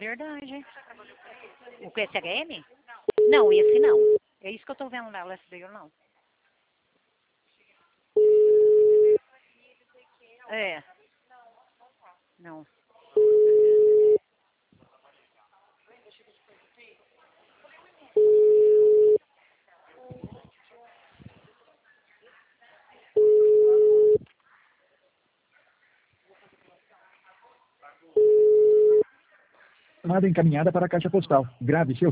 verdade. O que, SHM? Não, esse não. É isso que eu tô vendo na LSD, não. É. Não. Chamada encaminhada para a caixa postal. Grave seu